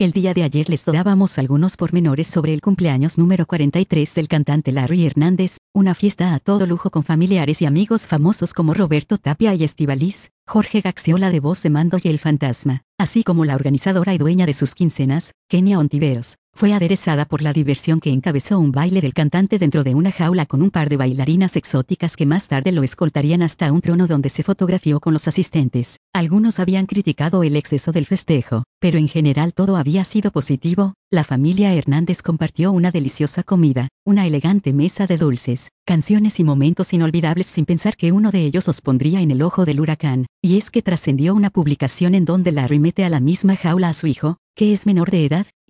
El día de ayer les dábamos algunos pormenores sobre el cumpleaños número 43 del cantante Larry Hernández, una fiesta a todo lujo con familiares y amigos famosos como Roberto Tapia y Estíbaliz, Jorge Gaxiola de Voz de Mando y El Fantasma, así como la organizadora y dueña de sus quincenas, Kenia Ontiveros. Fue aderezada por la diversión que encabezó un baile del cantante dentro de una jaula con un par de bailarinas exóticas que más tarde lo escoltarían hasta un trono donde se fotografió con los asistentes. Algunos habían criticado el exceso del festejo, pero en general todo había sido positivo. La familia Hernández compartió una deliciosa comida, una elegante mesa de dulces, canciones y momentos inolvidables sin pensar que uno de ellos los pondría en el ojo del huracán, y es que trascendió una publicación en donde Larry mete a la misma jaula a su hijo, que es menor de edad,